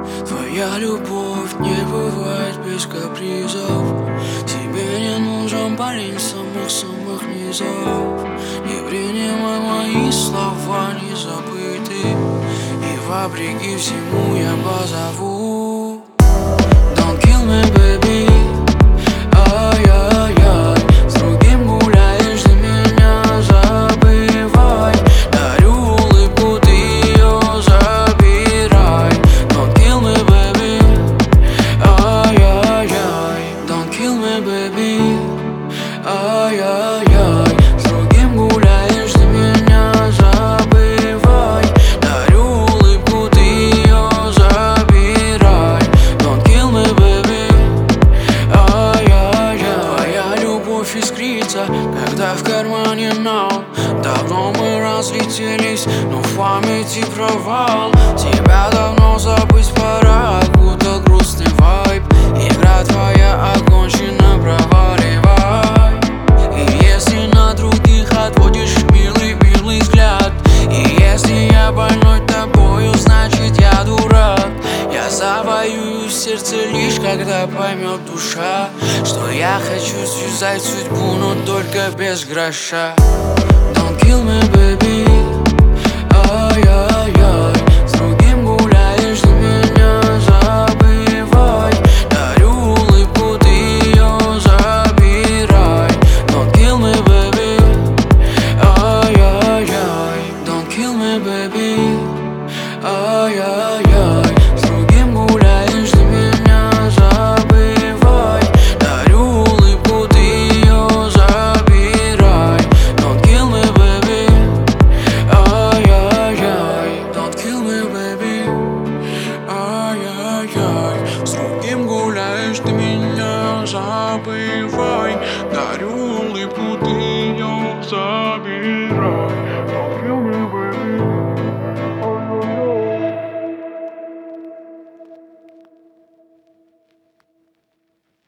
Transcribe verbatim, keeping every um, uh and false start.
Твоя любовь не бывает без капризов. Тебе не нужен парень самых-самых низов. Не принимай мои слова, не забыты, и вопреки всему я позову. Don't kill me, baby. Ай-яй-яй, с другим гуляешь, ты меня забывай. Дарю улыбку, ты ее забирай. Don't kill me, baby. Ай-яй-яй, don't kill me, baby. Ай-яй-яй, с другим гуляешь, ты меня забывай. Дарю улыбку, ты ее забирай. Don't kill me, baby. Твоя любовь искрится, когда в кармане нал. Давно мы разлетелись, но в памяти провал. Тебя давно забыть пора, будто грустный вайб. Игра твоя окончена, проваливай. И если на других отводишь милый-милый взгляд, и если я больной тобою, значит я дурак. Я завоюю сердце лишь когда поймет душа, что я хочу связать судьбу, но только без гроша. Don't kill me, baby. Ай-яй-яй, с другим гуляешь, ты меня забывай. Дарю улыбку, ты ее забирай. Don't kill me, baby. Ай-яй-яй, don't kill me, baby. Ай-яй-яй, с другим гуляешь, ты меня забывай. Дарю улыбку, ты ее забирай. Don't kill me, baby. Ай-яй-яй, don't kill me, baby. Ай-яй-яй, с другим гуляешь, ты меня забывай. Дарю улыбку, ты ее забирай.